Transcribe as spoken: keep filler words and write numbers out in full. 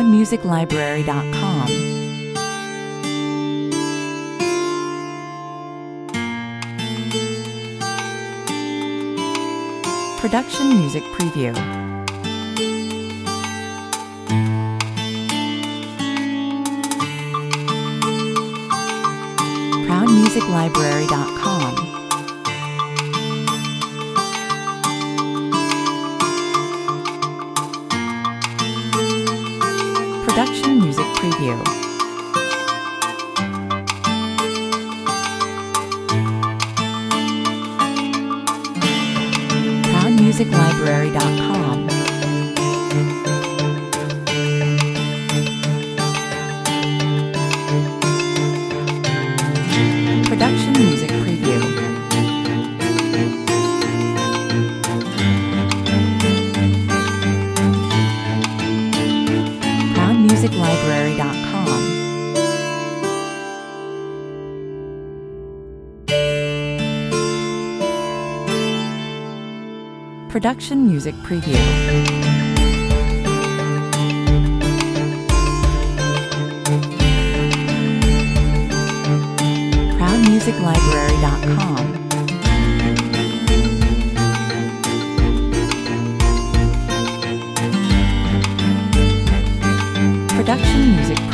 proud music library dot com. Production Music Preview. proud music library dot com. Production Music Preview. proud music library dot com. Production Music Preview. proud music library dot com. Production Music Preview. proud music library dot com. Production Music